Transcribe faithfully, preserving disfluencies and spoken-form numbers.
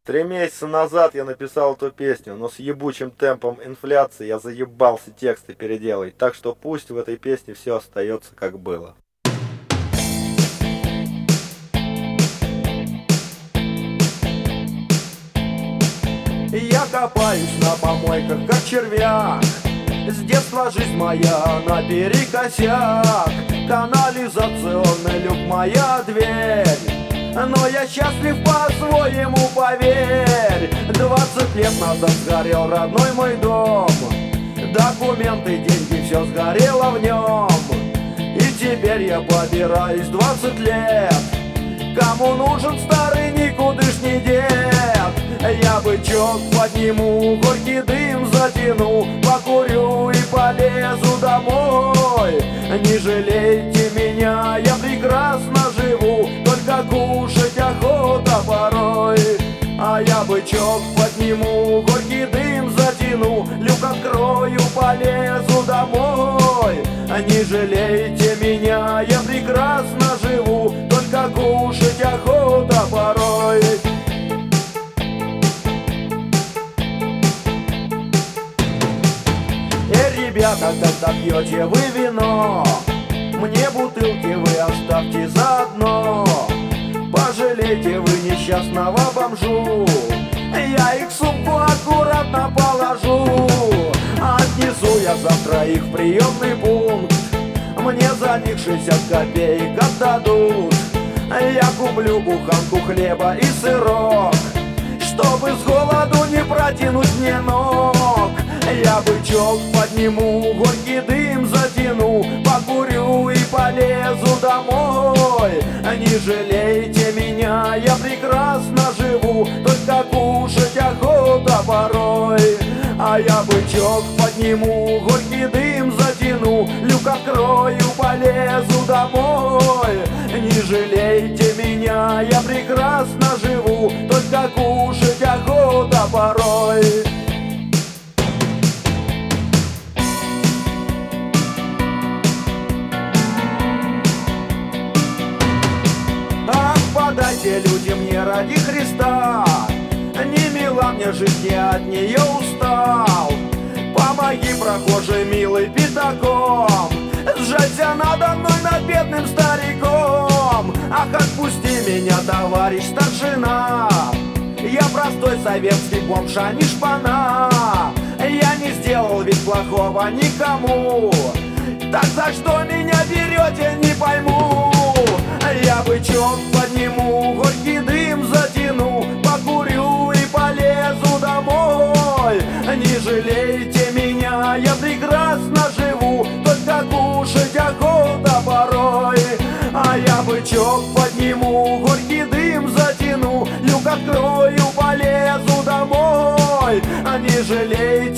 Три месяца назад я написал эту песню, но с ебучим темпом инфляции я заебался тексты переделать, так что пусть в этой песне все остается как было. Я копаюсь на помойках, как червяк. С детства жизнь моя наперекосяк. Канализационный люк моя дверь. Но я счастлив по-своему, поверь. Двадцать лет назад сгорел родной мой дом. Документы, деньги, все сгорело в нем. И теперь я побираюсь двадцать лет. Кому нужен старый никудышний дед? Я бычок подниму, горький дым затяну, покурю и полезу домой. Не жалейте меня, я прекрасно живу, только кушать охота порой. А я бычок подниму, горький дым затяну, люк открою, полезу домой. Не жалейте меня, я прекрасно живу, только кушать охота порой. Эй, ребята, когда пьете вы вино, мне бутылки вы оставьте заодно. Пожалейте вы несчастного бомжу, я их в сумку аккуратно положу. Отнесу я завтра их в приемный пункт, мне за них шестьдесят копеек отдадут. Я куплю буханку хлеба и сырок, чтобы с голоду не протянуть мне ног. Я бычок подниму, горький дым затяну, покурю и полезу домой. Не жалейте меня, я прекрасно живу, только кушать охота порой. А я бычок подниму, горький дым затяну, люк открою, полезу домой. Не жалейте меня, я прекрасно живу, только кушать охота порой. Ах, подайте люди мне ради Христа, не мила мне жизнь, я от нее устал. Помоги, прохожий милый, пятаком, сжаться надо мной над бедным стариком. Ах, отпусти меня, товарищ старшина, я простой советский бомж, а не шпана. Я не сделал ведь плохого никому, так за что меня берете, не пойму. Я бычок подниму, горький дым затяну, покурю и полезу домой. Не жалейте меня, я прекрасно живу, только кушать охота порой. А я бычок подниму, горький дым затяну, люк открою, полезу домой. Не жалейте